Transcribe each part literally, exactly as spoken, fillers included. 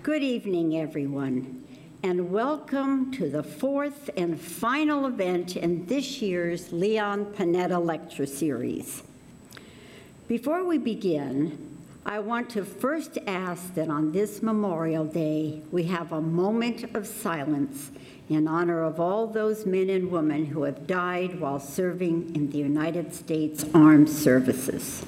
Good evening, everyone, and welcome to the fourth and final event in this year's Leon Panetta Lecture Series. Before we begin, I want to first ask that on this Memorial Day, we have a moment of silence in honor of all those men and women who have died while serving in the United States Armed Services.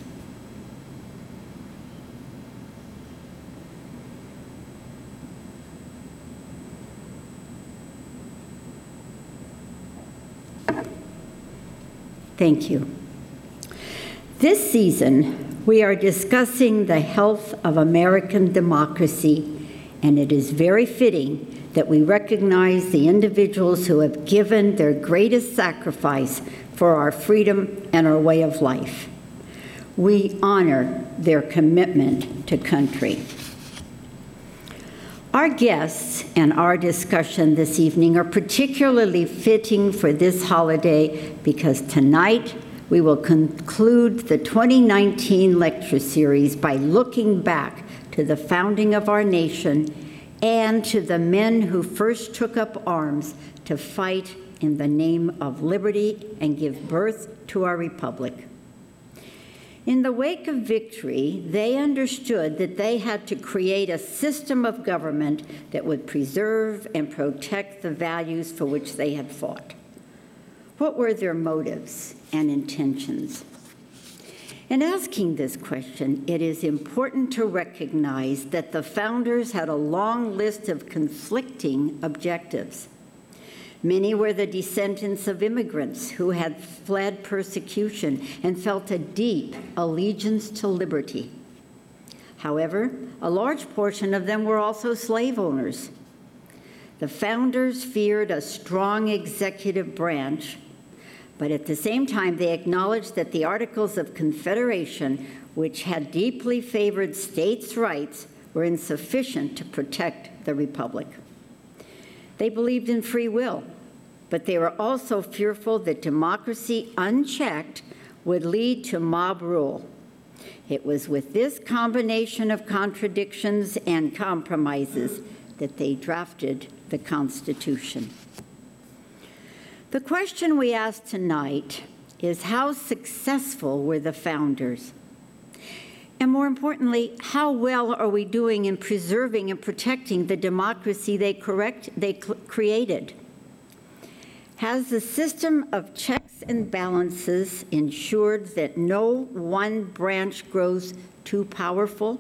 Thank you. This season, we are discussing the health of American democracy, and it is very fitting that we recognize the individuals who have given their greatest sacrifice for our freedom and our way of life. We honor their commitment to country. Our guests and our discussion this evening are particularly fitting for this holiday because tonight we will conclude the twenty nineteen lecture series by looking back to the founding of our nation and to the men who first took up arms to fight in the name of liberty and give birth to our republic. In the wake of victory, they understood that they had to create a system of government that would preserve and protect the values for which they had fought. What were their motives and intentions? In asking this question, it is important to recognize that the founders had a long list of conflicting objectives. Many were the descendants of immigrants who had fled persecution and felt a deep allegiance to liberty. However, a large portion of them were also slave owners. The founders feared a strong executive branch, but at the same time, they acknowledged that the Articles of Confederation, which had deeply favored states' rights, were insufficient to protect the Republic. They believed in free will, but they were also fearful that democracy unchecked would lead to mob rule. It was with this combination of contradictions and compromises that they drafted the Constitution. The question we ask tonight is how successful were the founders? And more importantly, how well are we doing in preserving and protecting the democracy they, correct, they created? Has the system of checks and balances ensured that no one branch grows too powerful?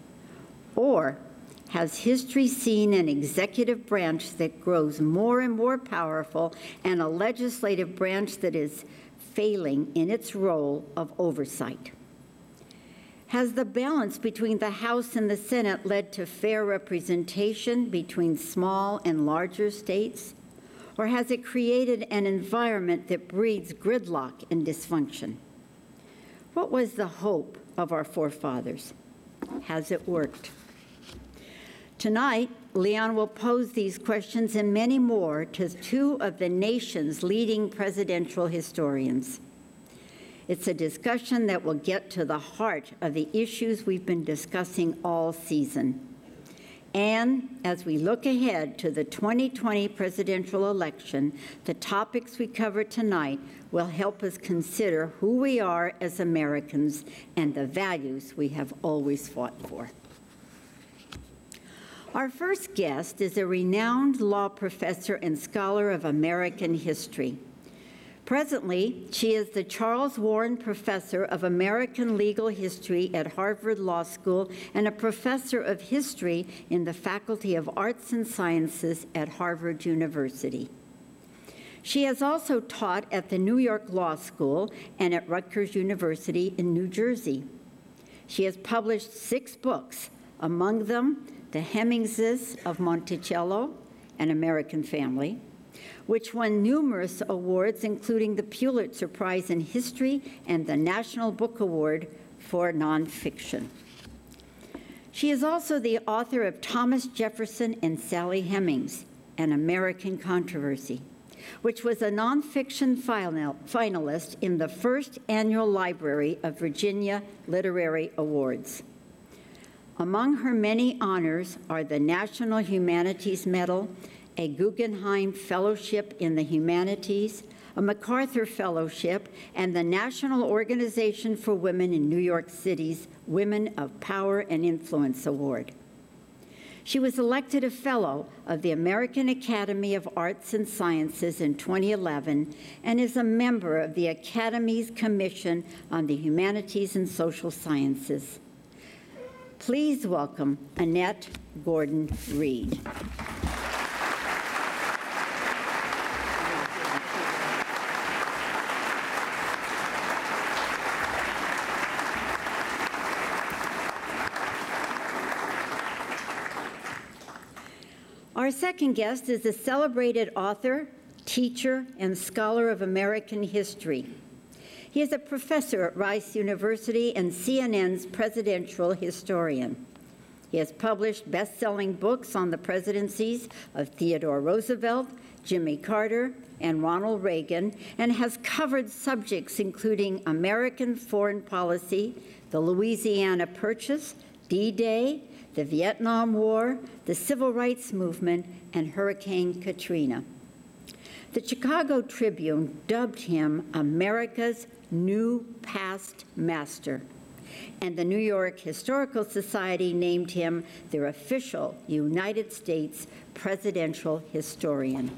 Or has history seen an executive branch that grows more and more powerful and a legislative branch that is failing in its role of oversight? Has the balance between the House and the Senate led to fair representation between small and larger states? Or has it created an environment that breeds gridlock and dysfunction? What was the hope of our forefathers? Has it worked? Tonight, Leon will pose these questions and many more to two of the nation's leading presidential historians. It's a discussion that will get to the heart of the issues we've been discussing all season. And as we look ahead to the twenty twenty presidential election, the topics we cover tonight will help us consider who we are as Americans and the values we have always fought for. Our first guest is a renowned law professor and scholar of American history. Presently, she is the Charles Warren Professor of American Legal History at Harvard Law School and a professor of history in the Faculty of Arts and Sciences at Harvard University. She has also taught at the New York Law School and at Rutgers University in New Jersey. She has published six books, among them The Hemingses of Monticello, An American Family, which won numerous awards, including the Pulitzer Prize in History and the National Book Award for Nonfiction. She is also the author of Thomas Jefferson and Sally Hemings, An American Controversy, which was a nonfiction final, finalist in the first annual Library of Virginia Literary Awards. Among her many honors are the National Humanities Medal, a Guggenheim Fellowship in the Humanities, a MacArthur Fellowship, and the National Organization for Women in New York City's Women of Power and Influence Award. She was elected a Fellow of the American Academy of Arts and Sciences in twenty eleven and is a member of the Academy's Commission on the Humanities and Social Sciences. Please welcome Annette Gordon-Reed. Our second guest is a celebrated author, teacher, and scholar of American history. He is a professor at Rice University and C N N's presidential historian. He has published best-selling books on the presidencies of Theodore Roosevelt, Jimmy Carter, and Ronald Reagan, and has covered subjects including American foreign policy, the Louisiana Purchase, D-Day, the Vietnam War, the Civil Rights Movement, and Hurricane Katrina. The Chicago Tribune dubbed him America's new past master, and the New York Historical Society named him their official United States presidential historian.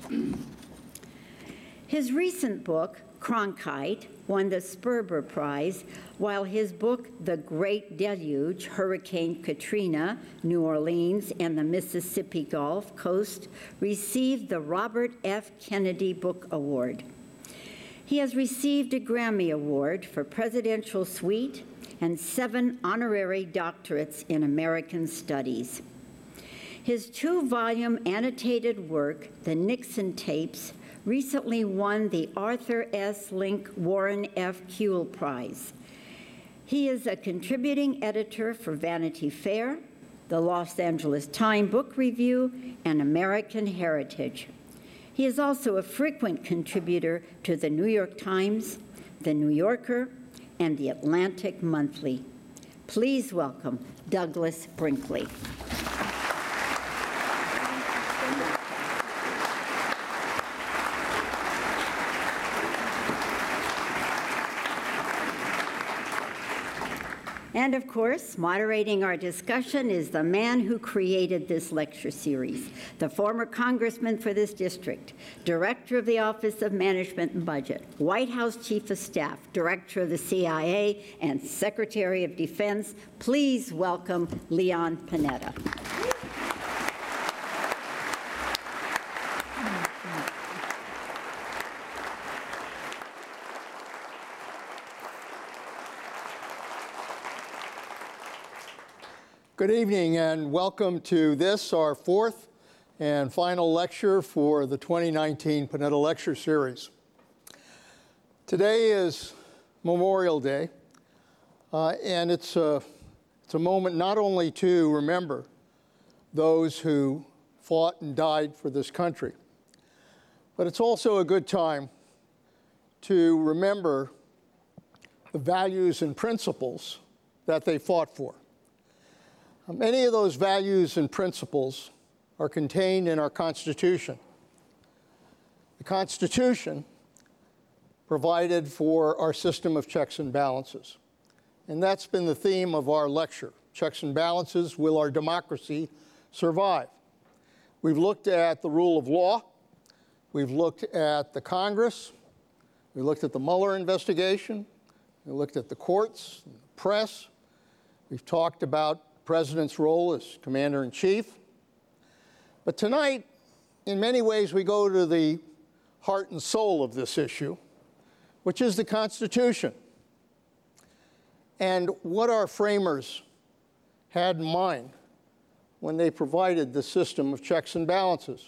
His recent book, Cronkite, won the Sperber Prize, while his book, The Great Deluge, Hurricane Katrina, New Orleans, and the Mississippi Gulf Coast, received the Robert F. Kennedy Book Award. He has received a Grammy Award for Presidential Suite and seven honorary doctorates in American Studies. His two-volume annotated work, The Nixon Tapes, recently won the Arthur S. Link Warren F. Kuehl Prize. He is a contributing editor for Vanity Fair, the Los Angeles Times Book Review, and American Heritage. He is also a frequent contributor to the New York Times, the New Yorker, and the Atlantic Monthly. Please welcome Douglas Brinkley. And of course, moderating our discussion is the man who created this lecture series, the former congressman for this district, director of the Office of Management and Budget, White House Chief of Staff, director of the C I A, and Secretary of Defense. Please welcome Leon Panetta. Good evening and welcome to this, our fourth and final lecture for the twenty nineteen Panetta Lecture Series. Today is Memorial Day, uh, and it's a, it's a moment not only to remember those who fought and died for this country, but it's also a good time to remember the values and principles that they fought for. Many of those values and principles are contained in our Constitution. The Constitution provided for our system of checks and balances. And that's been the theme of our lecture. Checks and balances, will our democracy survive? We've looked at the rule of law. We've looked at the Congress. We looked at the Mueller investigation. We looked at the courts, and the press. We've talked about the president's role as commander-in-chief. But tonight, in many ways, we go to the heart and soul of this issue, which is the Constitution, and what our framers had in mind when they provided the system of checks and balances.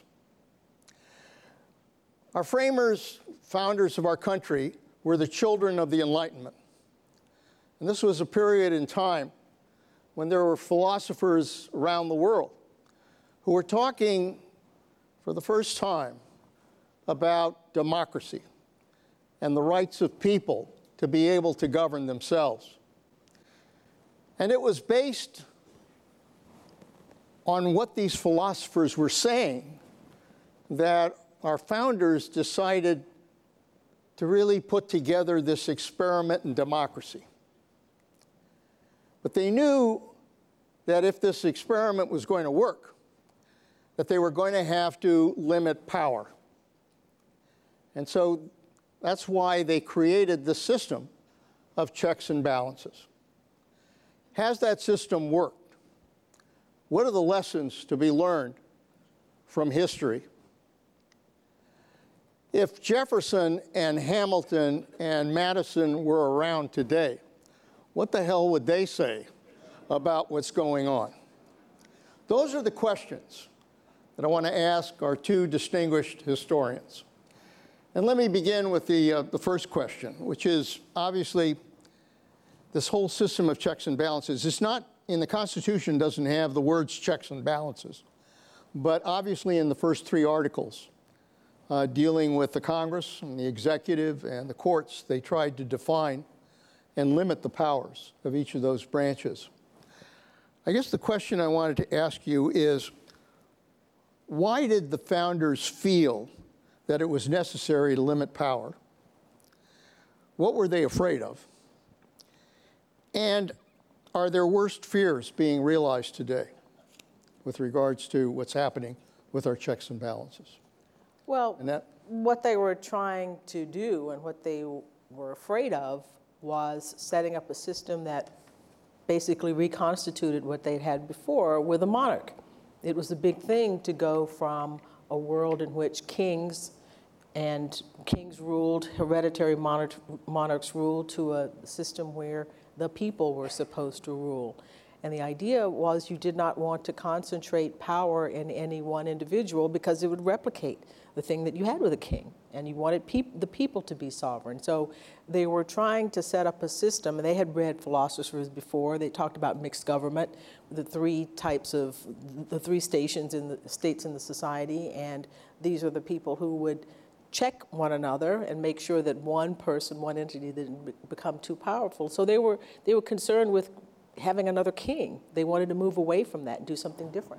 Our framers, founders of our country, were the children of the Enlightenment. And this was a period in time when there were philosophers around the world who were talking for the first time about democracy and the rights of people to be able to govern themselves. And it was based on what these philosophers were saying that our founders decided to really put together this experiment in democracy. But they knew that if this experiment was going to work, that they were going to have to limit power. And so that's why they created the system of checks and balances. Has that system worked? What are the lessons to be learned from history? If Jefferson and Hamilton and Madison were around today, what the hell would they say about what's going on? Those are the questions that I want to ask our two distinguished historians. And let me begin with the, uh, the first question, which is obviously this whole system of checks and balances. It's not, in the Constitution, doesn't have the words checks and balances, but obviously in the first three articles uh, dealing with the Congress and the executive and the courts, they tried to define and limit the powers of each of those branches. I guess the question I wanted to ask you is, why did the founders feel that it was necessary to limit power? What were they afraid of? And are their worst fears being realized today with regards to what's happening with our checks and balances? Well, Annette? What they were trying to do and what they were afraid of was setting up a system that basically reconstituted what they'd had before with a monarch. It was a big thing to go from a world in which kings and kings ruled, hereditary monarch, monarchs ruled, to a system where the people were supposed to rule. And the idea was you did not want to concentrate power in any one individual because it would replicate the thing that you had with a king. And you wanted peop the people to be sovereign. So they were trying to set up a system, and they had read philosophers before. They talked about mixed government, the three types of, the three stations in the states in the society, and these are the people who would check one another and make sure that one person, one entity didn't become too powerful. So they were, they were concerned with having another king. They wanted to move away from that and do something different.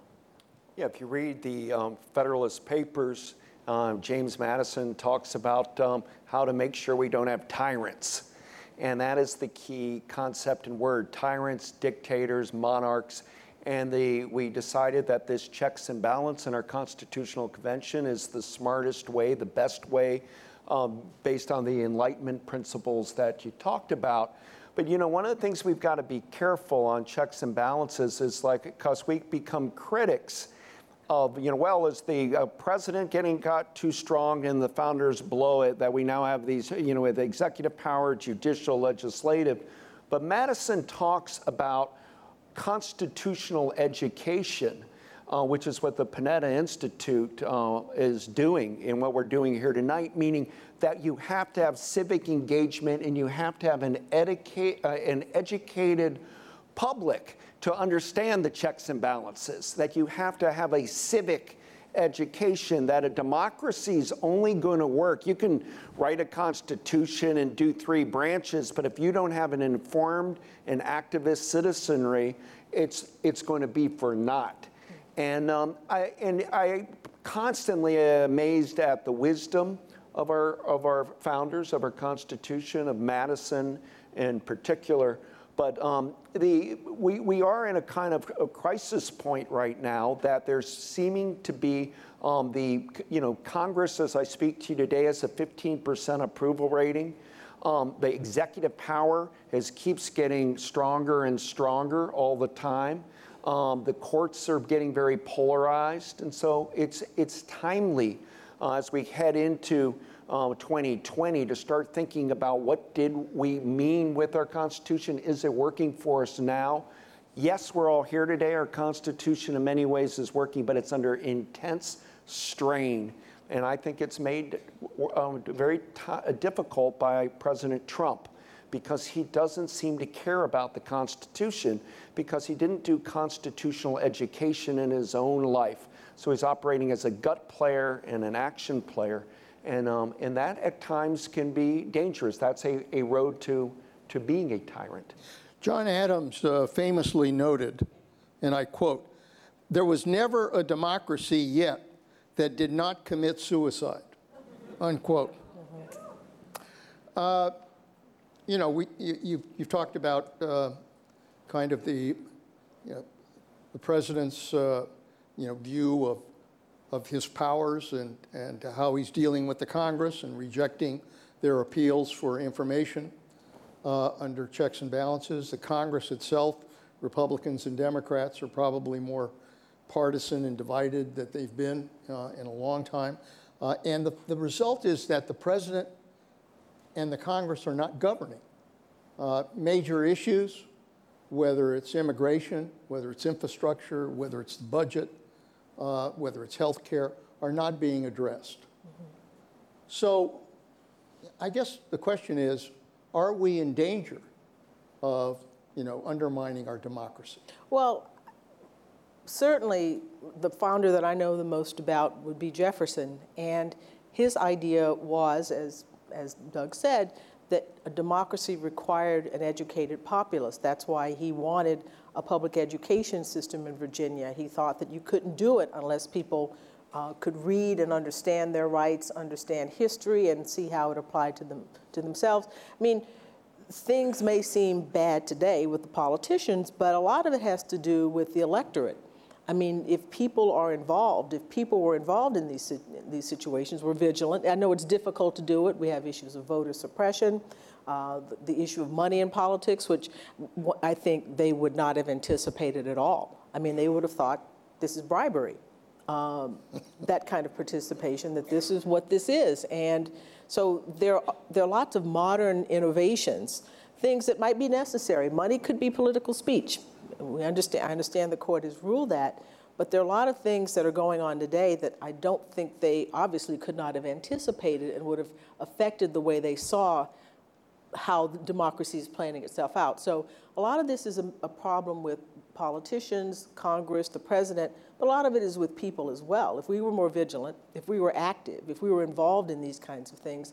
Yeah, if you read the um, Federalist Papers, uh, James Madison talks about um, how to make sure we don't have tyrants. And that is the key concept and word, tyrants, dictators, monarchs. And the, we decided that this checks and balance in our Constitutional Convention is the smartest way, the best way, um, based on the Enlightenment principles that you talked about. But, you know, one of the things we've got to be careful on checks and balances is, like, because we become critics of, you know, well, is the uh, president getting got too strong and the founders blow it, that we now have these, you know, with executive power, judicial, legislative. But Madison talks about constitutional education, uh, which is what the Panetta Institute uh, is doing and what we're doing here tonight, meaning that you have to have civic engagement and you have to have an, educate, uh, an educated public to understand the checks and balances, that you have to have a civic education, that a democracy is only going to work. You can write a constitution and do three branches, but if you don't have an informed and activist citizenry, it's, it's going to be for naught. And, um, I, and I constantly am amazed at the wisdom of our, of our founders, of our Constitution, of Madison in particular. But um, the, we, we are in a kind of a crisis point right now that there's seeming to be um, the, you know, Congress, as I speak to you today, has a fifteen percent approval rating. Um, the executive power has, keeps getting stronger and stronger all the time. Um, the courts are getting very polarized. And so it's, it's timely uh, as we head into Uh, twenty twenty to start thinking about what did we mean with our Constitution? Is it working for us now? Yes, we're all here today. Our Constitution in many ways is working, but it's under intense strain. And I think it's made um, very t- difficult by President Trump, because he doesn't seem to care about the Constitution, because he didn't do constitutional education in his own life. So he's operating as a gut player and an action player. And, um, and that at times can be dangerous. That's a, a road to, to being a tyrant. John Adams uh, famously noted, and I quote, there was never a democracy yet that did not commit suicide, unquote. Uh, you know, we, you, you've, you've talked about uh, kind of the, you know, the president's, uh, you know, view of, of his powers and, and how he's dealing with the Congress and rejecting their appeals for information uh, under checks and balances. The Congress itself, Republicans and Democrats, are probably more partisan and divided than they've been uh, in a long time. Uh, and the, the result is that the president and the Congress are not governing. Uh, major issues, whether it's immigration, whether it's infrastructure, whether it's the budget, uh, whether it's health care, are not being addressed. Mm-hmm. So I guess the question is, are we in danger of, you know, undermining our democracy? Well, certainly the founder that I know the most about would be Jefferson, and his idea was, as, as Doug said, that a democracy required an educated populace. That's why he wanted a public education system in Virginia. He thought that you couldn't do it unless people uh, could read and understand their rights, understand history, and see how it applied to them, to themselves. I mean, things may seem bad today with the politicians, but a lot of it has to do with the electorate. I mean, if people are involved, if people were involved in these, these situations, were vigilant. I know it's difficult to do it. We have issues of voter suppression, uh, the, the issue of money in politics, which I think they would not have anticipated at all. I mean, they would have thought this is bribery, um, that kind of participation, that this is what this is. And so there, there are lots of modern innovations, things that might be necessary. Money could be political speech. We understand, I understand the court has ruled that, but there are a lot of things that are going on today that I don't think they obviously could not have anticipated and would have affected the way they saw how democracy is planning itself out. So a lot of this is a, a problem with politicians, Congress, the president, but a lot of it is with people as well. If we were more vigilant, if we were active, if we were involved in these kinds of things,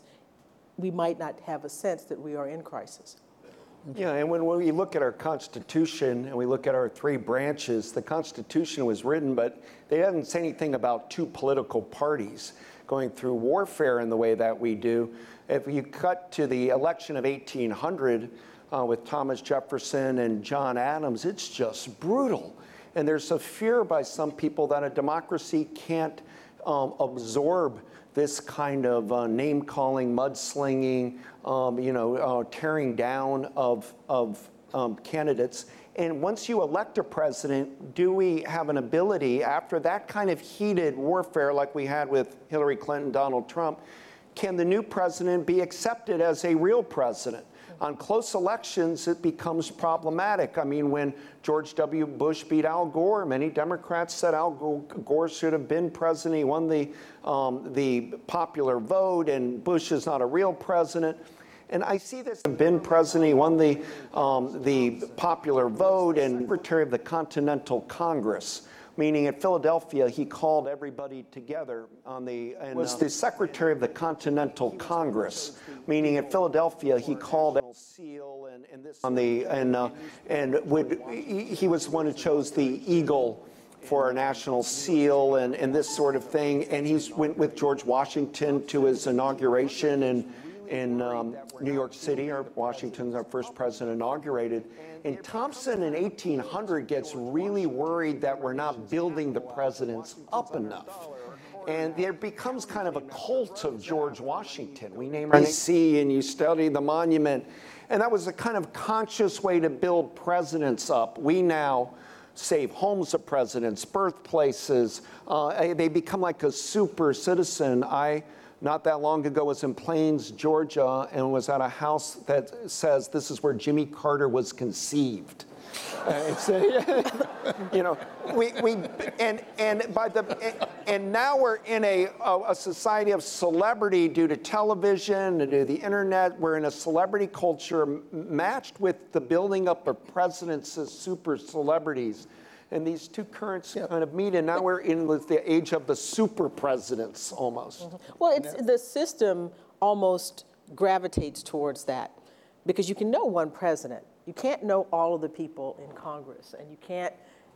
we might not have a sense that we are in crisis. Yeah, and when we look at our Constitution and we look at our three branches, the Constitution was written, but they didn't say anything about two political parties going through warfare in the way that we do. If you cut to the election of eighteen hundred uh, with Thomas Jefferson and John Adams, it's just brutal. And there's a fear by some people that a democracy can't um, absorb this kind of uh, name-calling, mudslinging, um, you know, uh, tearing down of, of um, candidates. And once you elect a president, do we have an ability, after that kind of heated warfare like we had with Hillary Clinton, Donald Trump, can the new president be accepted as a real president? On close elections, it becomes problematic. I mean, when George W. Bush beat Al Gore, many Democrats said Al Gore should have been president. He won the, um, the popular vote, and Bush is not a real president. And I see this been president. He won the, um, the popular vote and secretary of the Continental Congress. Meaning at Philadelphia, he called everybody together on the, and was the secretary of the Continental Congress. Meaning at Philadelphia, he called seal and, and this on the, and, uh, and would, he, he was the one who chose the eagle for a national seal and, and this sort of thing. And he went with George Washington to his inauguration in, in um, New York City, or Washington's our first president inaugurated. And Thompson in eighteen hundred gets really worried that we're not building the presidents up enough. And there becomes kind of a cult of George Washington. We name our sea and you study the monument. And that was a kind of conscious way to build presidents up. We now save homes of presidents, birthplaces. Uh, they become like a super citizen. I Not that long ago was in Plains, Georgia, and was at a house that says this is where Jimmy Carter was conceived. Uh, it's, uh, you know, we, we and and by the and, and now we're in a, a a society of celebrity due to television and due to the internet. We're in a celebrity culture m- matched with the building up of presidents as super celebrities. And these two currents yeah. kind of meet, and now we're in the age of the super presidents almost. Mm-hmm. Well, it's, the system almost gravitates towards that because you can know one president. You can't know all of the people in Congress, and you can't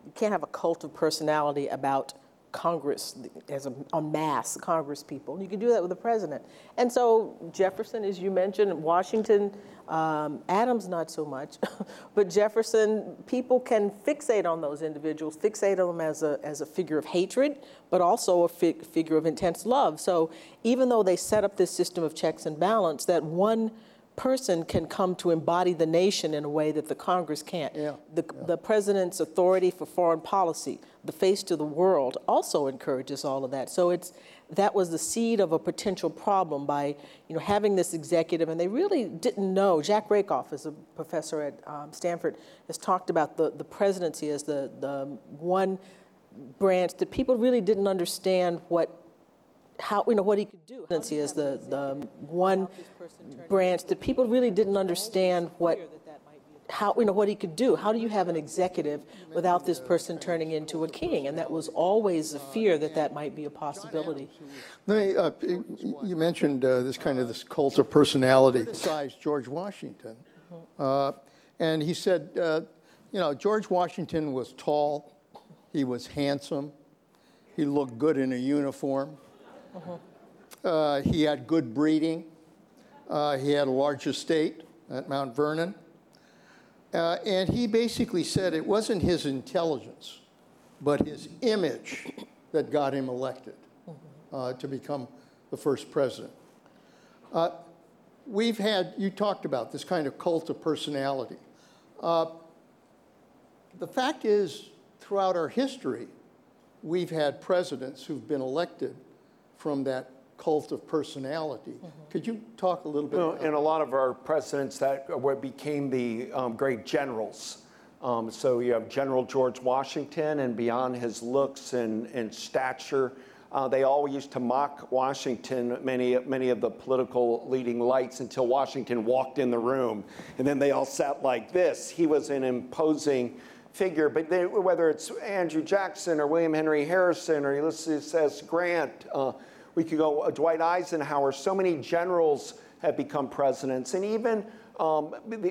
you can't have a cult of personality about Congress as a en masse, Congress people. You can do that with the president. And so Jefferson, as you mentioned, Washington, um, Adams not so much, but Jefferson, people can fixate on those individuals, fixate on them as a, as a figure of hatred, but also a fig figure of intense love. So even though they set up this system of checks and balance, that one person can come to embody the nation in a way that the Congress can't. Yeah, the, yeah. the president's authority for foreign policy, the face to the world, also encourages all of that. So it's, that was the seed of a potential problem by, you know, having this executive, and they really didn't know. Jack Rakoff, is a professor at um, Stanford, has talked about the, the presidency as the, the one branch that people really didn't understand what how, you know, what he could do. Presidency is the, the one branch that people really didn't understand what, how, you know, what he could do. How do you have an executive without this person turning into a king? And that was always a fear that that might be a possibility. Let me, uh, you mentioned uh, this kind of this cult of personality. Besides George Washington, uh, and he said, uh, you know, George Washington was tall, he was handsome, he looked good in a uniform. Uh, he had good breeding. Uh, he had a large estate at Mount Vernon. Uh, and he basically said it wasn't his intelligence, but his image that got him elected uh, to become the first president. Uh, we've had, you talked about this kind of cult of personality. Uh, the fact is, throughout our history, we've had presidents who've been elected from that cult of personality. Mm-hmm. Could you talk a little bit well, about and a lot of our presidents that were, became the um, great generals. Um, so you have General George Washington, and beyond his looks and, and stature, uh, they all used to mock Washington, many, many of the political leading lights, until Washington walked in the room. And then they all sat like this. He was an imposing figure, but they, whether it's Andrew Jackson or William Henry Harrison or Ulysses S. Grant, uh, we could go uh, Dwight Eisenhower, so many generals have become presidents. And even um,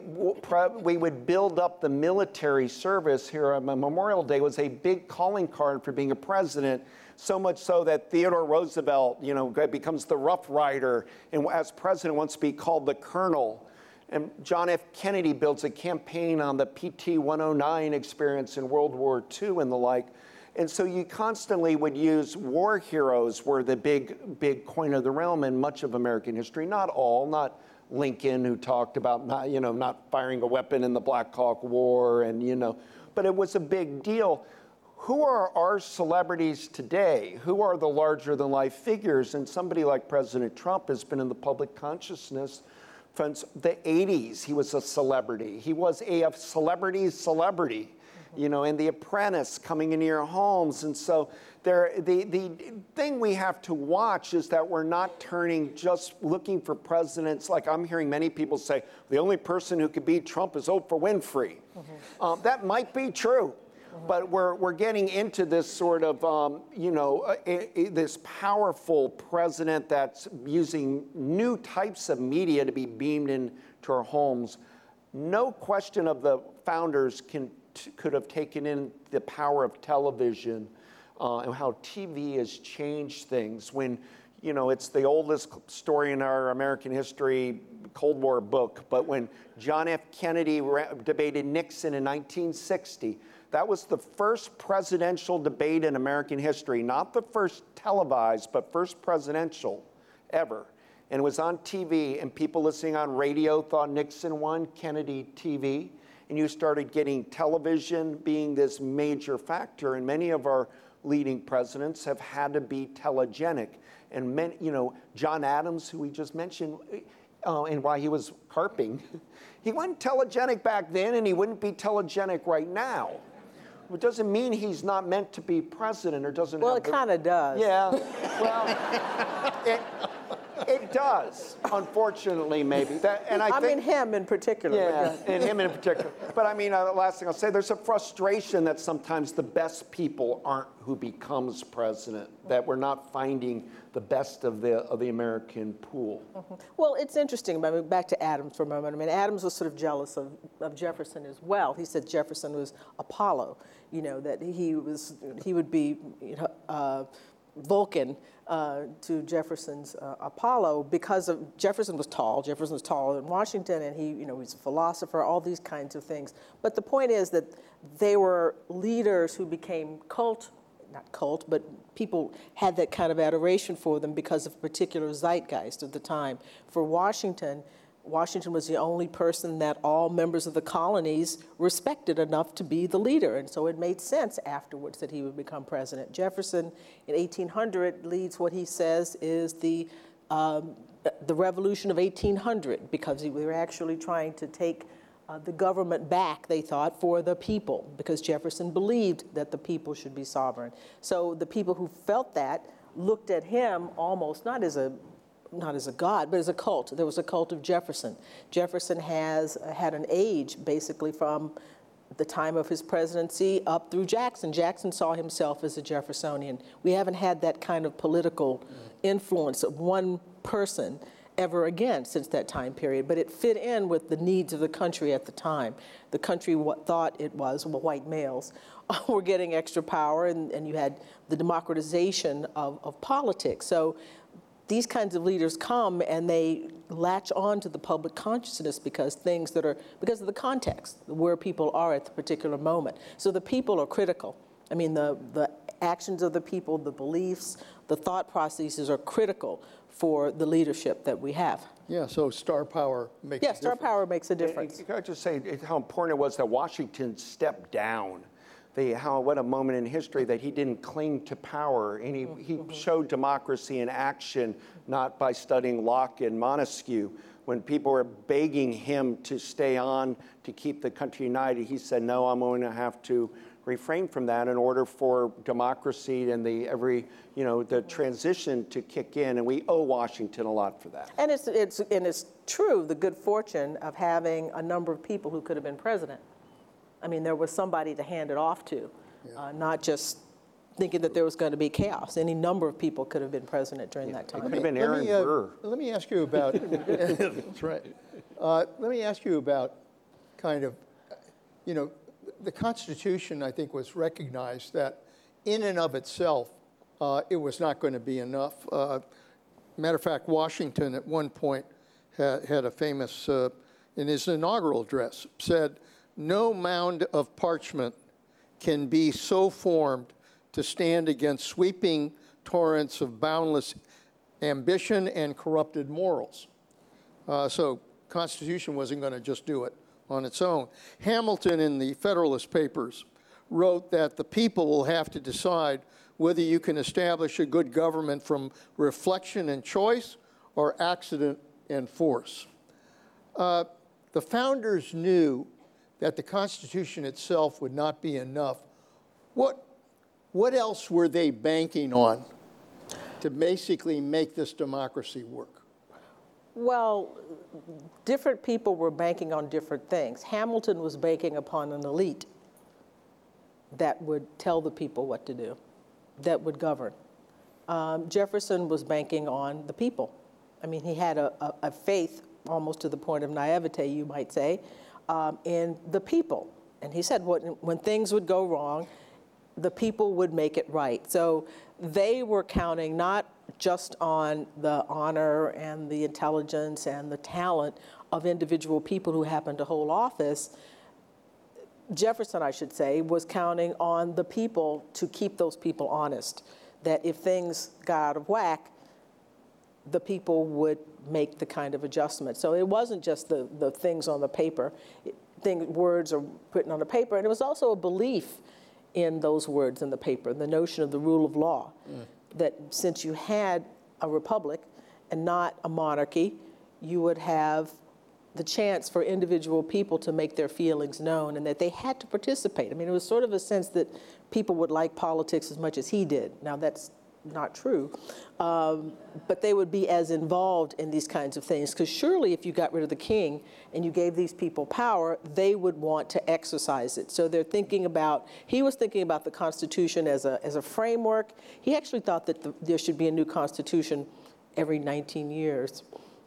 we would build up the military service here on Memorial Day was a big calling card for being a president, so much so that Theodore Roosevelt, you know, becomes the Rough Rider, and as president wants to be called the Colonel. And John F. Kennedy builds a campaign on the P T one oh nine experience in World War Two and the like. And so you constantly would use war heroes were the big, big coin of the realm in much of American history. Not all, not Lincoln, who talked about not, you know, not firing a weapon in the Black Hawk War, and, you know, but it was a big deal. Who are our celebrities today? Who are the larger than life figures? And somebody like President Trump has been in the public consciousness since the eighties. He was a celebrity. He was a, a celebrity celebrity. You know, and The Apprentice coming into your homes. And so there, the, the thing we have to watch is that we're not turning just looking for presidents. Like I'm hearing many people say, the only person who could beat Trump is Oprah Winfrey. Mm-hmm. um, that might be true. Mm-hmm. But we're, we're getting into this sort of, um, you know, a, a, this powerful president that's using new types of media to be beamed into our homes. No question of the founders can could have taken in the power of television uh, and how T V has changed things. When, you know, it's the oldest story in our American history, Cold War book, but when John F. Kennedy debated Nixon in nineteen sixty, that was the first presidential debate in American history, not the first televised, but first presidential ever. And it was on T V, and people listening on radio thought Nixon won, Kennedy T V. And you started getting television being this major factor, and many of our leading presidents have had to be telegenic. And many, you know, John Adams, who we just mentioned, uh, and why he was harping, he wasn't telegenic back then, and he wouldn't be telegenic right now. It doesn't mean he's not meant to be president, or doesn't. Well, have it kind of does. Yeah. Well, it, it he does, unfortunately, maybe. That, and I, I think, mean him in particular. yeah, but and him in particular. But I mean, uh, the last thing I'll say, there's a frustration that sometimes the best people aren't who becomes president, that we're not finding the best of the of the American pool. Mm-hmm. Well, it's interesting. I mean, back to Adams for a moment. I mean, Adams was sort of jealous of, of Jefferson as well. He said Jefferson was Apollo, you know, that he was he would be, you know, uh, Vulcan uh, to Jefferson's uh, Apollo because of Jefferson was tall. Jefferson was taller than Washington, and he, you know, he's a philosopher. All these kinds of things. But the point is that they were leaders who became cult. Not cult, but people had that kind of adoration for them because of a particular zeitgeist of the time. For Washington, Washington was the only person that all members of the colonies respected enough to be the leader, and so it made sense afterwards that he would become president. Jefferson, in eighteen hundred, leads what he says is the um, the revolution of eighteen hundred, because we were actually trying to take Uh, the government back, they thought, for the people, because Jefferson believed that the people should be sovereign. So the people who felt that looked at him almost not as a not as a god, but as a cult. There was a cult of Jefferson. Jefferson has uh, had an age basically from the time of his presidency up through Jackson. Jackson saw himself as a Jeffersonian. We haven't had that kind of political influence of one person ever again since that time period, but it fit in with the needs of the country at the time. The country what thought it was, well, white males were getting extra power, and, and you had the democratization of, of politics. So these kinds of leaders come and they latch on to the public consciousness because things that are, because of the context, where people are at the particular moment. So the people are critical. I mean, the, the actions of the people, the beliefs, the thought processes are critical for the leadership that we have. Yeah, so star power makes Yeah, a star difference. power makes a difference. Can I just say how important it was that Washington stepped down? The, how, what a moment in history that he didn't cling to power, and he, he showed democracy in action, not by studying Locke and Montesquieu. When people were begging him to stay on to keep the country united, he said, no, I'm going to have to refrain from that in order for democracy and the every, you know, the transition to kick in, and we owe Washington a lot for that. And it's, it's, and it's true, the good fortune of having a number of people who could have been president. I mean, there was somebody to hand it off to, yeah. uh, not just thinking that there was going to be chaos. Any number of people could have been president during yeah. that time. It could have been Aaron let me, uh, Burr. Let me ask you about, that's right. Uh, let me ask you about kind of, you know, the Constitution, I think, was recognized that in and of itself, uh, it was not going to be enough. Uh, matter of fact, Washington at one point had, had a famous, uh, in his inaugural address, said, no mound of parchment can be so formed to stand against sweeping torrents of boundless ambition and corrupted morals. Uh, so Constitution wasn't going to just do it on its own. Hamilton in the Federalist Papers wrote that the people will have to decide whether you can establish a good government from reflection and choice or accident and force. Uh, the founders knew that the Constitution itself would not be enough. What, what else were they banking on to basically make this democracy work? Well, different people were banking on different things. Hamilton was banking upon an elite that would tell the people what to do, that would govern. Um, Jefferson was banking on the people. I mean, he had a, a, a faith, almost to the point of naivete, you might say, um, in the people. And he said when, when things would go wrong, the people would make it right. So they were counting not just on the honor and the intelligence and the talent of individual people who happened to hold office. Jefferson, I should say, was counting on the people to keep those people honest, that if things got out of whack, the people would make the kind of adjustment. So it wasn't just the, the things on the paper. It, thing, words are written on the paper, and it was also a belief in those words in the paper, the notion of the rule of law, mm. that since you had a republic and not a monarchy, you would have the chance for individual people to make their feelings known and that they had to participate. I mean, it was sort of a sense that people would like politics as much as he did. Now, that's not true, um, but they would be as involved in these kinds of things. Because surely if you got rid of the king and you gave these people power, they would want to exercise it. So they're thinking about, he was thinking about the Constitution as a, as a framework. He actually thought that the, there should be a new Constitution every nineteen years.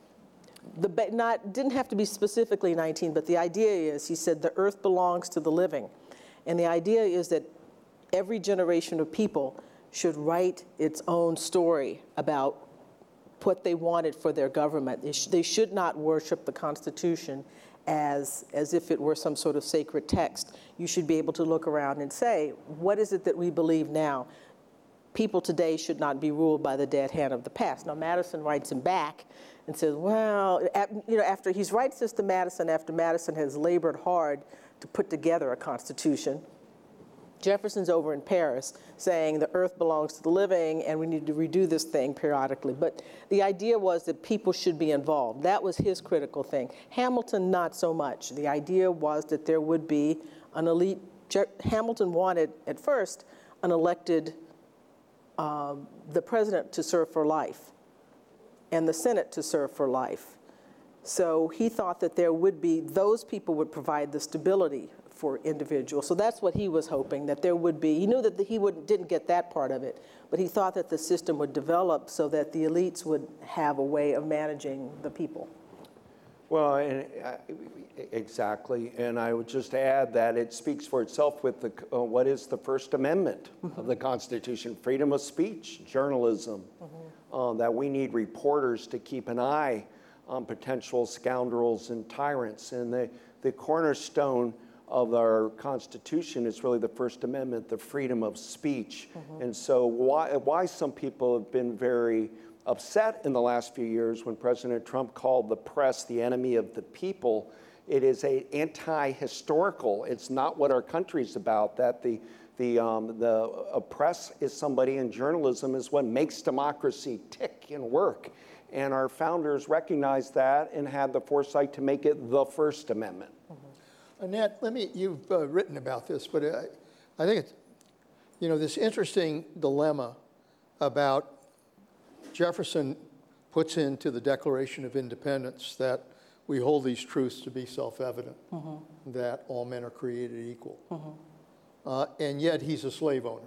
The, not, didn't have to be specifically nineteen, but the idea is, he said, the earth belongs to the living. And the idea is that every generation of people should write its own story about what they wanted for their government. They, sh they should not worship the Constitution as, as if it were some sort of sacred text. You should be able to look around and say, what is it that we believe now? People today should not be ruled by the dead hand of the past. Now, Madison writes him back and says, well, at, you know, after he writes this to Madison, after Madison has labored hard to put together a constitution, Jefferson's over in Paris saying the earth belongs to the living and we need to redo this thing periodically. But the idea was that people should be involved. That was his critical thing. Hamilton, not so much. The idea was that there would be an elite. Je Hamilton wanted, at first, an elected, uh, the president to serve for life and the Senate to serve for life. So he thought that there would be, those people would provide the stability for individuals. So that's what he was hoping, that there would be. He knew that the, he wouldn't, didn't get that part of it, but he thought that the system would develop so that the elites would have a way of managing the people. Well, and, uh, exactly, and I would just add that it speaks for itself with the, uh, what is the First Amendment mm-hmm. of the Constitution, freedom of speech, journalism, mm-hmm. uh, that we need reporters to keep an eye on potential scoundrels and tyrants, and the, the cornerstone of our Constitution is really the First Amendment, the freedom of speech. Mm-hmm. And so why, why some people have been very upset in the last few years when President Trump called the press the enemy of the people, it is a anti-historical. It's not what our country's about, that the, the, um, the uh, press is somebody, and journalism is what makes democracy tick and work. And our founders recognized that and had the foresight to make it the First Amendment. Mm-hmm. Annette, let me, you've uh, written about this, but I, I think it's, you know, this interesting dilemma about Jefferson puts into the Declaration of Independence that we hold these truths to be self-evident, mm-hmm. that all men are created equal. Mm-hmm. uh, and yet he's a slave owner.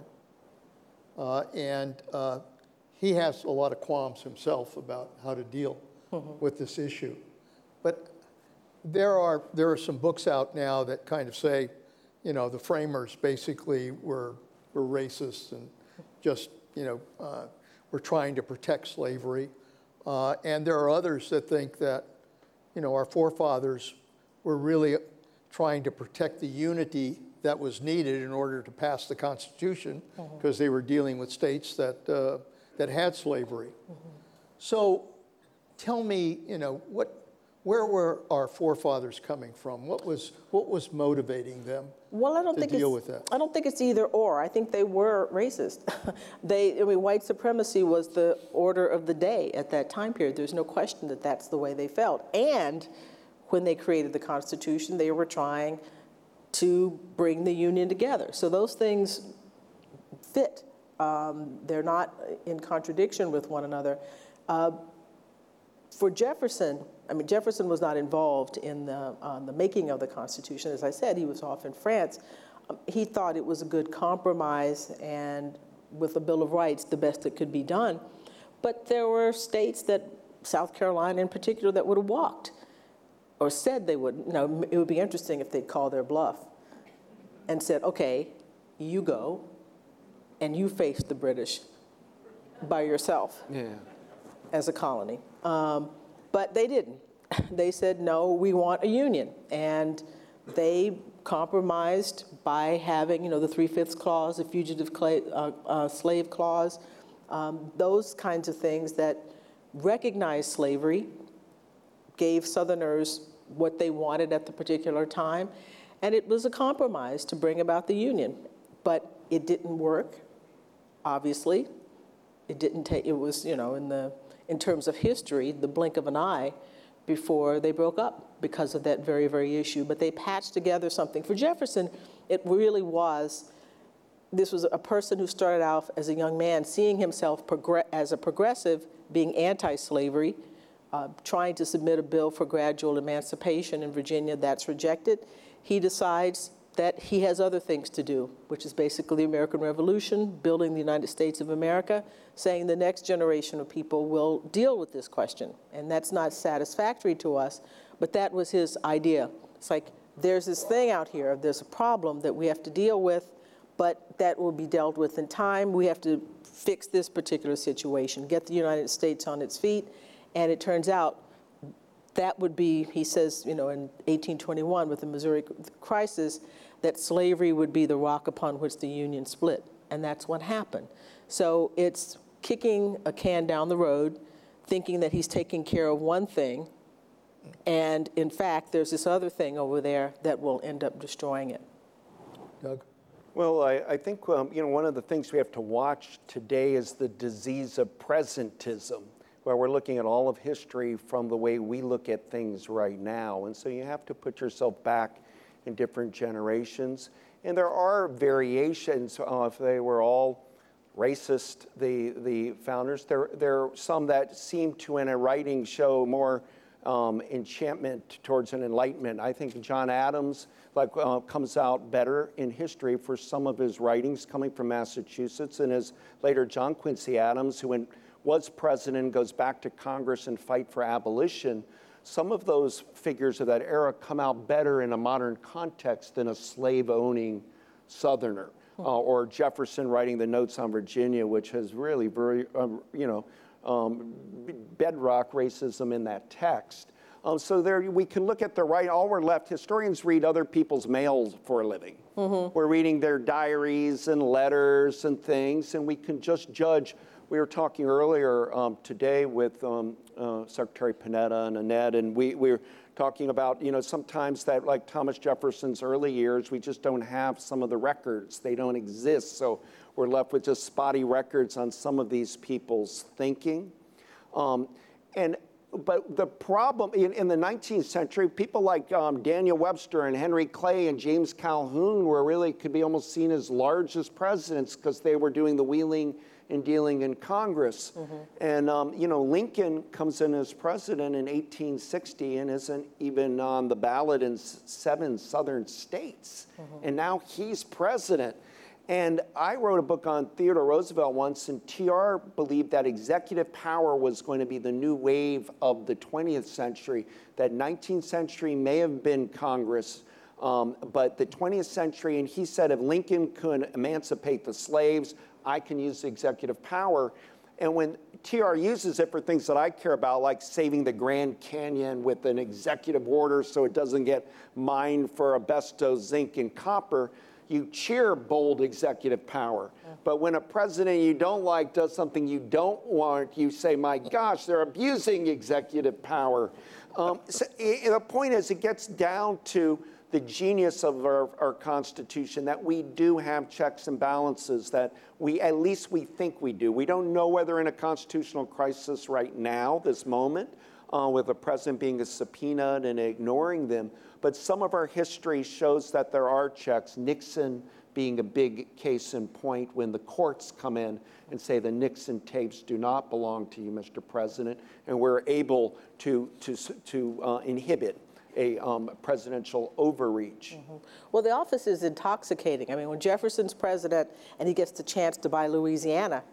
Uh, and uh, he has a lot of qualms himself about how to deal mm-hmm. with this issue. But There are, there are some books out now that kind of say, you know, the framers basically were, were racist and just, you know, uh, were trying to protect slavery. Uh, and there are others that think that, you know, our forefathers were really trying to protect the unity that was needed in order to pass the Constitution, because mm-hmm. they were dealing with states that, uh, that had slavery. Mm-hmm. So tell me, you know, what, where were our forefathers coming from? What was, what was motivating them well, I don't to think deal it's, with that? I don't think it's either or. I think they were racist. they, I mean, white supremacy was the order of the day at that time period. There's no question that that's the way they felt. And when they created the Constitution, they were trying to bring the Union together. So those things fit. Um, they're not in contradiction with one another. Uh, for Jefferson, I mean, Jefferson was not involved in the, uh, the making of the Constitution. As I said, he was off in France. Um, he thought it was a good compromise, and with the Bill of Rights, the best that could be done. But there were states, that South Carolina in particular, that would have walked, or said they would. You know, it would be interesting if they'd call their bluff and said, okay, you go, and you face the British by yourself yeah. as a colony. Um, But they didn't. They said, no, we want a union. And they compromised by having, you know, the Three-Fifths Clause, the Fugitive Cla uh, uh, Slave Clause, um, those kinds of things that recognized slavery, gave Southerners what they wanted at the particular time. And it was a compromise to bring about the union. But it didn't work, obviously. It didn't take, it was, you know, in the, in terms of history, the blink of an eye before they broke up because of that very, very issue. But they patched together something. For Jefferson, it really was this was a person who started out as a young man, seeing himself progr- as a progressive, being anti-slavery, uh, trying to submit a bill for gradual emancipation in Virginia. That's rejected. He decides that he has other things to do, which is basically the American Revolution, building the United States of America, saying the next generation of people will deal with this question. And that's not satisfactory to us, but that was his idea. It's like, there's this thing out here, there's a problem that we have to deal with, but that will be dealt with in time. We have to fix this particular situation, get the United States on its feet. And it turns out that would be, he says, you know, in eighteen twenty-one with the Missouri crisis, that slavery would be the rock upon which the Union split. And that's what happened. So it's kicking a can down the road, thinking that he's taking care of one thing. And in fact, there's this other thing over there that will end up destroying it. Doug? Well, I, I think um, you know, one of the things we have to watch today is the disease of presentism, where we're looking at all of history from the way we look at things right now. And so you have to put yourself back in different generations. And there are variations. Uh, if they were all racist, the, the founders, there, there are some that seem to, in a writing, show more um, enchantment towards an enlightenment. I think John Adams like uh, comes out better in history for some of his writings coming from Massachusetts, and as later John Quincy Adams, who went was president, goes back to Congress and fight for abolition. Some of those figures of that era come out better in a modern context than a slave-owning Southerner, uh, or Jefferson writing the Notes on Virginia, which has really very, um, you know, um, bedrock racism in that text. Um, so there we can look at the right, all we're left, historians read other people's mails for a living. Mm-hmm. We're reading their diaries and letters and things, and we can just judge. We were talking earlier um, today with um, uh, Secretary Panetta and Annette, and we, we were talking about, you know, sometimes that, like Thomas Jefferson's early years, we just don't have some of the records. They don't exist, so we're left with just spotty records on some of these people's thinking. Um, and But the problem, in, in the nineteenth century, people like um, Daniel Webster and Henry Clay and James Calhoun were really, could be almost seen as large as presidents because they were doing the wheeling and dealing in Congress. Mm-hmm. And, um, you know, Lincoln comes in as president in eighteen sixty and isn't even on the ballot in s- seven southern states. Mm-hmm. And now he's president. And I wrote a book on Theodore Roosevelt once, and T R believed that executive power was going to be the new wave of the twentieth century, that nineteenth century may have been Congress, um, but the twentieth century, and he said if Lincoln could emancipate the slaves, I can use executive power. And when T R uses it for things that I care about, like saving the Grand Canyon with an executive order so it doesn't get mined for asbestos, zinc, and copper, you cheer bold executive power. Yeah. But when a president you don't like does something you don't want, you say, my gosh, they're abusing executive power. Um, so it, the point is, it gets down to the genius of our, our Constitution, that we do have checks and balances, that we, at least we think we do. We don't know whether in a constitutional crisis right now, this moment, uh, with the president being subpoenaed and ignoring them. But some of our history shows that there are checks, Nixon being a big case in point, when the courts come in and say the Nixon tapes do not belong to you, Mister President, and we're able to, to, to uh, inhibit a um, presidential overreach. Mm-hmm. Well, the office is intoxicating. I mean, when Jefferson's president and he gets the chance to buy Louisiana.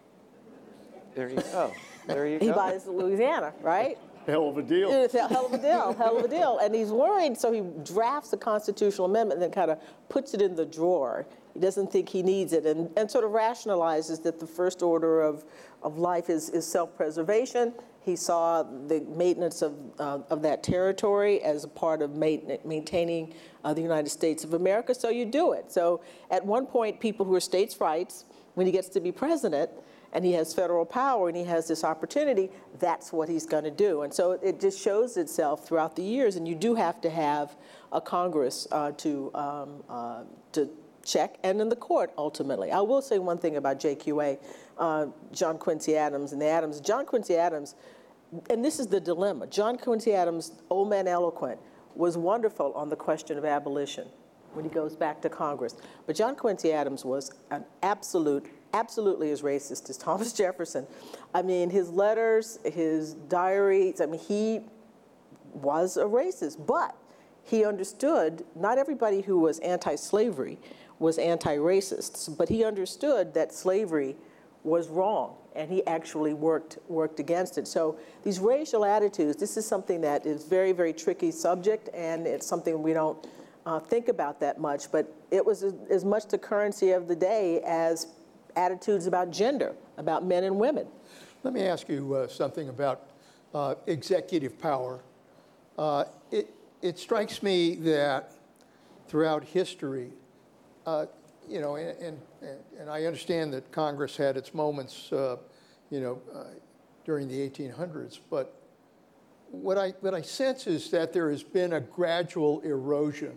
There you go. There you he go. He buys Louisiana, right? Hell of a deal. It's a hell of a deal, hell of a deal. And he's worried, so he drafts a constitutional amendment and then kind of puts it in the drawer. He doesn't think he needs it, and, and sort of rationalizes that the first order of, of life is, is self-preservation. He saw the maintenance of, uh, of that territory as a part of ma- maintaining uh, the United States of America, so you do it. So at one point, people who are states' rights, when he gets to be president, and he has federal power and he has this opportunity, that's what he's going to do. And so it just shows itself throughout the years, and you do have to have a Congress uh, to, um, uh, to check, and in the court, ultimately. I will say one thing about J Q A, uh, John Quincy Adams and the Adams. John Quincy Adams, and this is the dilemma, John Quincy Adams, old man eloquent, was wonderful on the question of abolition. when he goes back to Congress. But John Quincy Adams was an absolute, absolutely as racist as Thomas Jefferson. I mean, his letters, his diaries, I mean, he was a racist, but he understood not everybody who was anti-slavery was anti-racist, but he understood that slavery was wrong, and he actually worked worked against it. So these racial attitudes, this is something that is very, very tricky subject, and it's something we don't uh, think about that much, but it was as, as much the currency of the day as attitudes about gender, about men and women. Let me ask you uh, something about uh, executive power. Uh, it, it strikes me that throughout history, uh, you know, and, and, and I understand that Congress had its moments, uh, you know, uh, during the eighteen hundreds, but what I, what I sense is that there has been a gradual erosion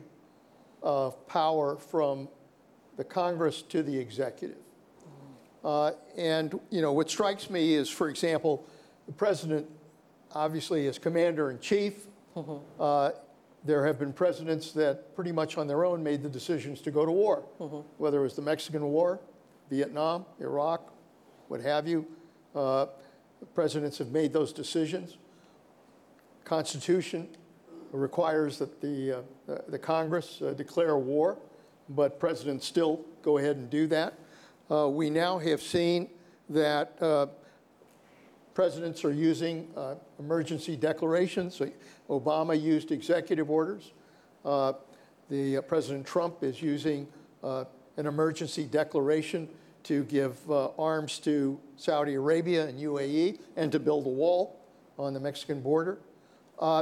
of power from the Congress to the executive. Uh, and, you know, what strikes me is, for example, the president, obviously, as commander-in-chief, mm-hmm. uh, there have been presidents that pretty much on their own made the decisions to go to war, mm-hmm. whether it was the Mexican War, Vietnam, Iraq, what have you. Uh, presidents have made those decisions. Constitution requires that the, uh, the, the Congress uh, declare war, but presidents still go ahead and do that. Uh, we now have seen that uh, presidents are using uh, emergency declarations. So Obama used executive orders. Uh, the uh, President Trump is using uh, an emergency declaration to give uh, arms to Saudi Arabia and U A E and to build a wall on the Mexican border. Uh,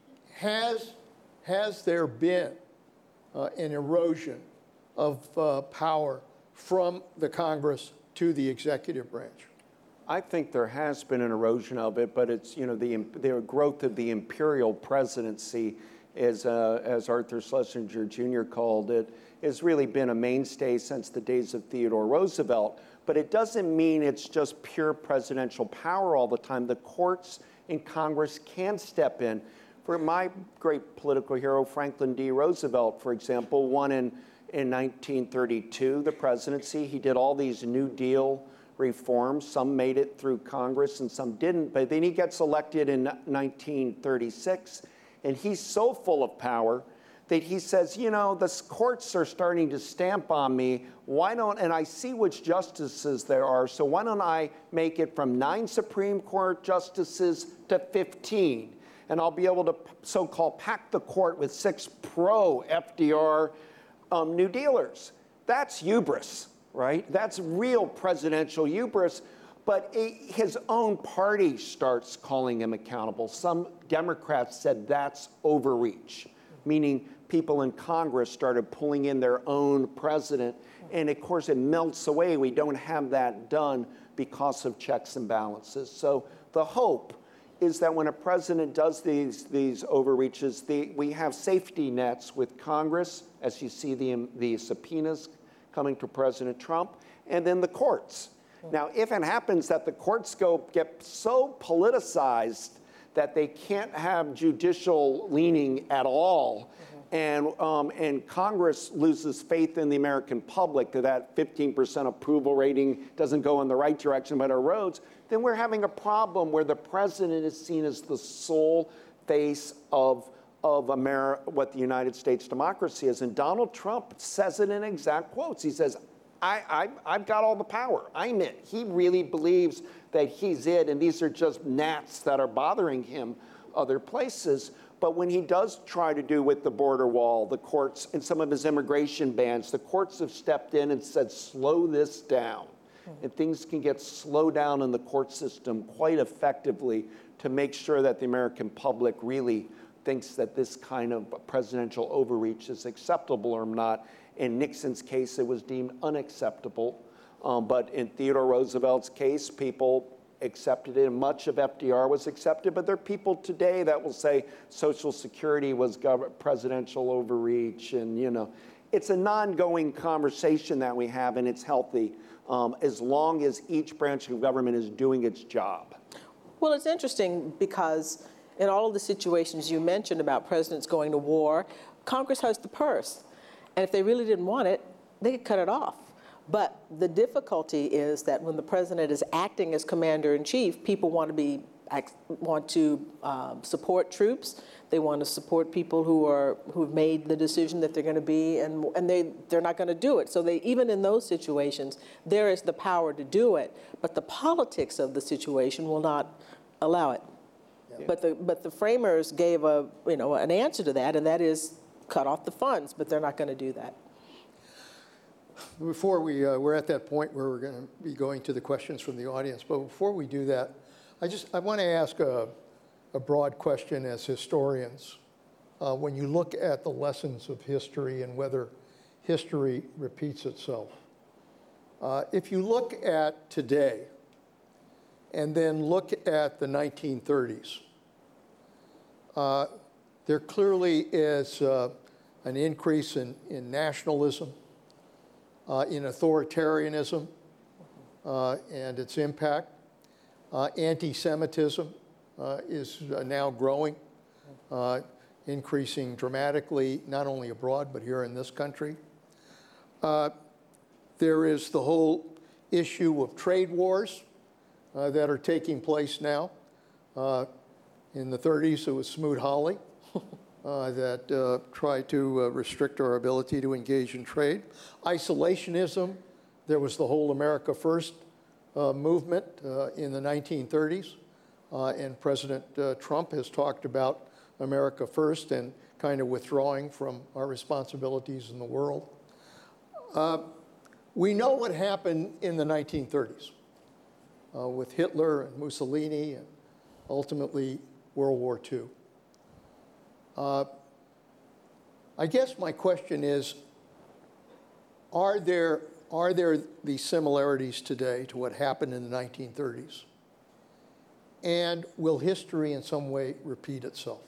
has, has there been uh, an erosion of uh, power from the Congress to the executive branch? I think there has been an erosion of it, but it's, you know, the, the growth of the imperial presidency, as, uh, as Arthur Schlesinger Junior called it, has really been a mainstay since the days of Theodore Roosevelt. But it doesn't mean it's just pure presidential power all the time. The courts and Congress can step in. For my great political hero, Franklin D. Roosevelt, for example, won in, in nineteen thirty-two the presidency. He did all these New Deal reforms. Some made it through Congress and some didn't. But then he gets elected in nineteen thirty-six, and he's so full of power that he says, you know, the courts are starting to stamp on me. Why don't, and I see which justices there are, so why don't I make it from nine Supreme Court justices to fifteen? And I'll be able to so-called pack the court with six pro-F D R um, New Dealers. That's hubris, right? That's real presidential hubris. But it, his own party starts calling him accountable. Some Democrats said that's overreach, meaning people in Congress started pulling in their own president. And of course, it melts away. We don't have that done because of checks and balances. So the hope is that when a president does these, these overreaches, the, we have safety nets with Congress, as you see the, the subpoenas coming to President Trump, and then the courts. Now, if it happens that the courts go get so politicized that they can't have judicial leaning at all, mm-hmm. and, um, and Congress loses faith in the American public, that fifteen percent approval rating doesn't go in the right direction but erodes, then we're having a problem where the president is seen as the sole face of, of America, what the United States democracy is. And Donald Trump says it in exact quotes. He says, I, I, I've got all the power. I'm it. He really believes that he's it, and these are just gnats that are bothering him other places. But when he does try to do with the border wall, the courts, and some of his immigration bans, the courts have stepped in and said, slow this down. And things can get slowed down in the court system quite effectively to make sure that the American public really thinks that this kind of presidential overreach is acceptable or not. In Nixon's case, it was deemed unacceptable. Um, but in Theodore Roosevelt's case, people accepted it, and much of F D R was accepted. But there are people today that will say Social Security was gov- presidential overreach. And, you know, it's an ongoing conversation that we have, and it's healthy um, as long as each branch of government is doing its job. Well, it's interesting because in all of the situations you mentioned about presidents going to war, Congress has the purse. And if they really didn't want it, they could cut it off. But the difficulty is that when the president is acting as commander-in-chief, people want to be want to um, support troops. They want to support people who are who've made the decision that they're going to be, and and they they're not going to do it. So they even in those situations, there is the power to do it, but the politics of the situation will not allow it. Yeah. But the but the framers gave a you know an answer to that, and that is cut off the funds. But they're not going to do that. Before we, uh, we're at that point where we're going to be going to the questions from the audience, but before we do that, I just, I want to ask a, a broad question as historians. Uh, when you look at the lessons of history and whether history repeats itself, uh, if you look at today and then look at the nineteen thirties, uh, there clearly is uh, an increase in, in nationalism, Uh, in authoritarianism uh, and its impact. Uh, anti-Semitism uh, is uh, now growing, uh, increasing dramatically, not only abroad, but here in this country. Uh, there is the whole issue of trade wars uh, that are taking place now. Uh, in the thirties, it was Smoot-Hawley. Uh, that uh, try to uh, restrict our ability to engage in trade. Isolationism, there was the whole America First uh, movement uh, in the nineteen thirties, uh, and President uh, Trump has talked about America First and kind of withdrawing from our responsibilities in the world. Uh, we know what happened in the nineteen thirties uh, with Hitler and Mussolini and ultimately World War Two. Uh, I guess my question is, are there, are there these similarities today to what happened in the nineteen thirties? And will history in some way repeat itself?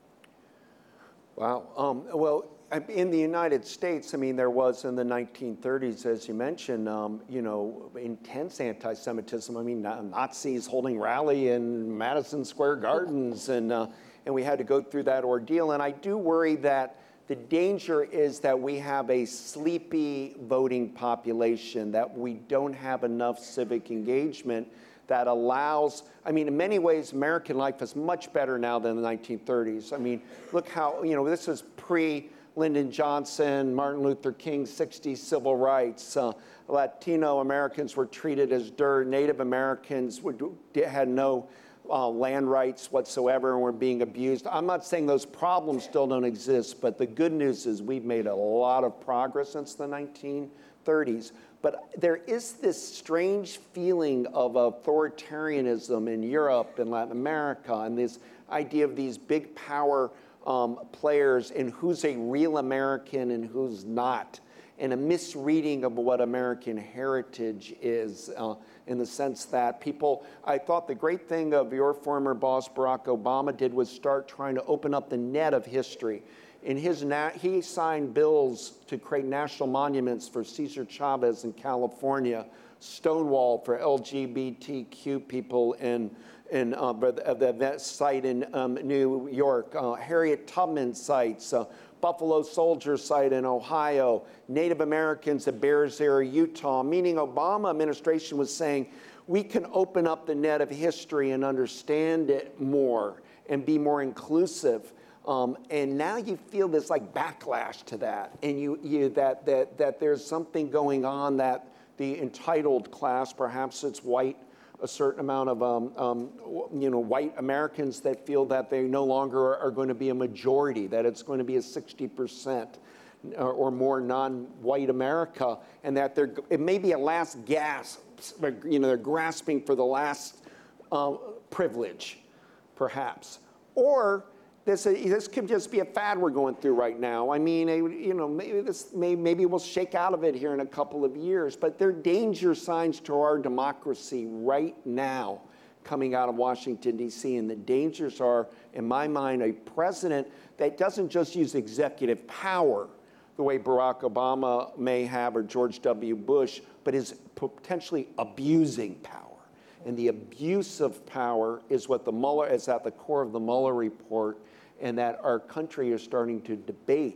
Wow. Um, well, in the United States, I mean, there was in the nineteen thirties, as you mentioned, um, you know, intense anti-Semitism. I mean, Nazis holding rally in Madison Square Gardens, and uh, and we had to go through that ordeal. And I do worry that the danger is that we have a sleepy voting population, that we don't have enough civic engagement that allows, I mean, in many ways, American life is much better now than the nineteen thirties. I mean, look how, you know, this is pre-Lyndon Johnson, Martin Luther King, sixties civil rights. Uh, Latino Americans were treated as dirt. Native Americans would, had no Uh, land rights whatsoever and were being abused. I'm not saying those problems still don't exist, but the good news is we've made a lot of progress since the nineteen thirties. But there is this strange feeling of authoritarianism in Europe and Latin America, and this idea of these big power um, players and who's a real American and who's not, and a misreading of what American heritage is. Uh, in the sense that people, I thought the great thing of your former boss, Barack Obama, did was start trying to open up the net of history. In his, na- he signed bills to create national monuments for Cesar Chavez in California, Stonewall for L G B T Q people in, in uh, the, the site in um, New York, uh, Harriet Tubman sites, uh, Buffalo Soldier site in Ohio, Native Americans at Bears Ear, Utah, meaning Obama administration was saying, we can open up the net of history and understand it more and be more inclusive. Um, and now you feel this like backlash to that, and you, you that, that, that there's something going on that the entitled class, perhaps it's white, a certain amount of um, um, you know, white Americans that feel that they no longer are going to be a majority, that it's going to be a sixty percent or, or more non-white America, and that they're, it may be a last gasp, you know, they're grasping for the last uh, privilege, perhaps. Or this, uh, this could just be a fad we're going through right now. I mean, you know, maybe this may, maybe we'll shake out of it here in a couple of years, but there are danger signs to our democracy right now coming out of Washington, D C, and the dangers are, in my mind, a president that doesn't just use executive power the way Barack Obama may have or George W. Bush, but is potentially abusing power. And the abuse of power is what the Mueller is at the core of the Mueller report, and that our country is starting to debate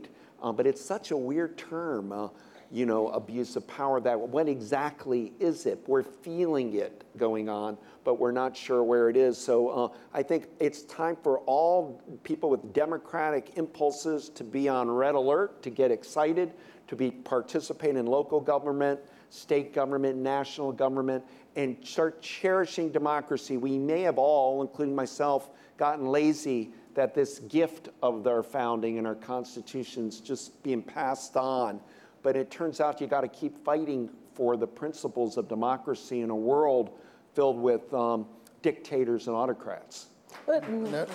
Uh, but it's such a weird term, uh, you know, abuse of power, that what exactly is it? We're feeling it going on, but we're not sure where it is. So uh, I think it's time for all people with democratic impulses to be on red alert, to get excited, to be participate in local government, state government, national government, and start cherishing democracy. We may have all, including myself, gotten lazy that this gift of our founding and our constitutions just being passed on. But it turns out you got to keep fighting for the principles of democracy in a world filled with um, dictators and autocrats. But, No.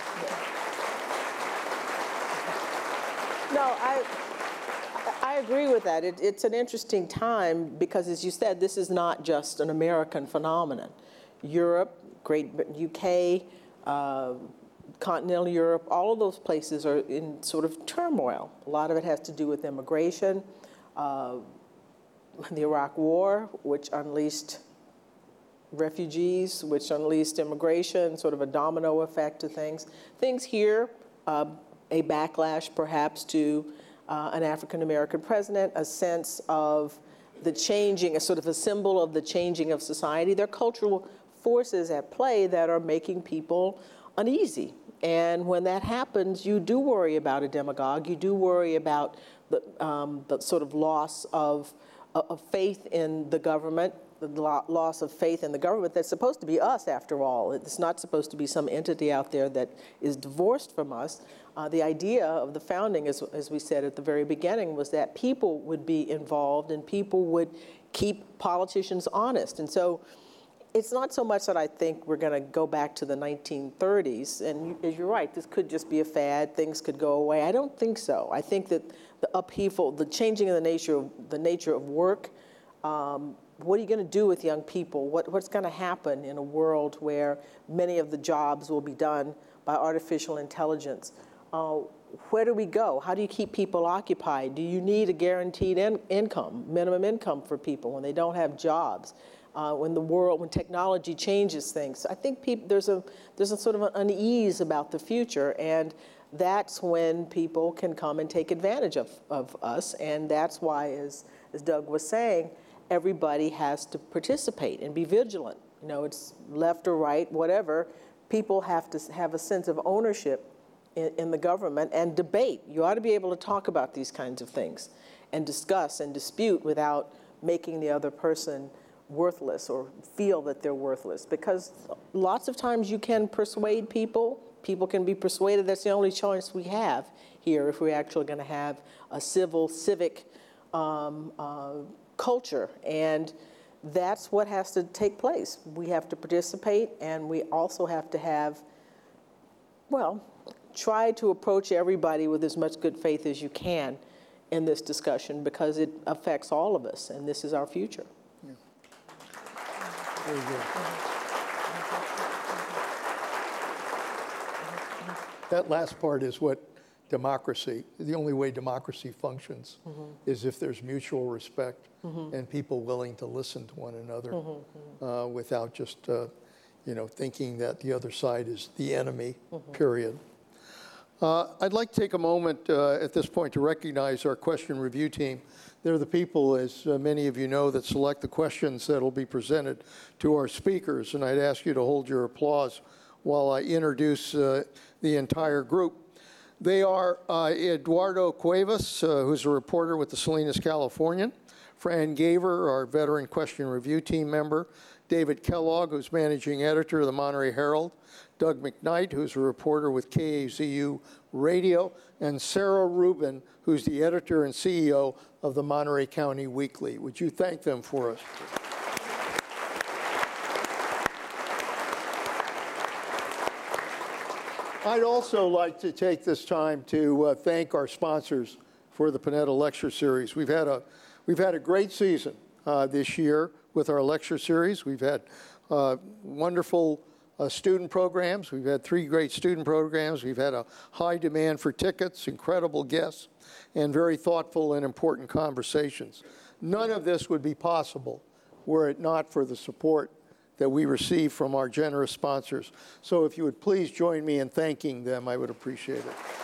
no, I, I agree with that. It, it's an interesting time because, as you said, this is not just an American phenomenon. Europe, Great Britain, U K, uh, continental Europe, all of those places are in sort of turmoil. A lot of it has to do with immigration, uh, the Iraq War, which unleashed refugees, which unleashed immigration, sort of a domino effect to things. Things here, uh, a backlash perhaps to uh, an African-American president, a sense of the changing, a sort of a symbol of the changing of society. There are cultural forces at play that are making people uneasy. And when that happens, you do worry about a demagogue. You do worry about the, um, the sort of loss of, of faith in the government, the loss of faith in the government that's supposed to be us, after all. It's not supposed to be some entity out there that is divorced from us. Uh, the idea of the founding, as, as we said at the very beginning, was that people would be involved and people would keep politicians honest. And so it's not so much that I think we're going to go back to the nineteen thirties, and as you're right, this could just be a fad, things could go away. I don't think so. I think that the upheaval, the changing of the nature of, the nature of work, um, what are you going to do with young people? What, what's going to happen in a world where many of the jobs will be done by artificial intelligence? Uh, where do we go? How do you keep people occupied? Do you need a guaranteed in income, minimum income for people when they don't have jobs? Uh, when the world, when technology changes things. I think people, there's a there's a sort of an unease about the future, and that's when people can come and take advantage of, of us, and that's why, as, as Doug was saying, everybody has to participate and be vigilant. You know, it's left or right, whatever. People have to have a sense of ownership in, in the government and debate. You ought to be able to talk about these kinds of things and discuss and dispute without making the other person worthless or feel that they're worthless, because lots of times you can persuade people. People can be persuaded. That's the only choice we have here if we're actually going to have a civil, civic um, uh, culture. And that's what has to take place. We have to participate, and we also have to have, well, try to approach everybody with as much good faith as you can in this discussion, because it affects all of us, and this is our future. Very good. That last part is what democracy, the only way democracy functions mm-hmm. is if there's mutual respect mm-hmm. and people willing to listen to one another mm-hmm. uh, without just, uh, you know, thinking that the other side is the enemy, mm-hmm. period. Uh, I'd like to take a moment uh, at this point to recognize our question review team. They're the people, as uh, many of you know, that select the questions that will be presented to our speakers, and I'd ask you to hold your applause while I introduce uh, the entire group. They are uh, Eduardo Cuevas, uh, who's a reporter with the Salinas Californian, Fran Gaver, our veteran question review team member, David Kellogg, who's managing editor of the Monterey Herald, Doug McKnight, who's a reporter with K A Z U Radio, and Sarah Rubin, who's the editor and C E O of the Monterey County Weekly. Would you thank them for us? I'd also like to take this time to uh, thank our sponsors for the Panetta Lecture Series. We've had a, we've had a great season uh, this year with our lecture series. We've had uh, wonderful uh, student programs. We've had three great student programs. We've had a high demand for tickets, incredible guests, and very thoughtful and important conversations. None of this would be possible were it not for the support that we receive from our generous sponsors. So if you would please join me in thanking them, I would appreciate it.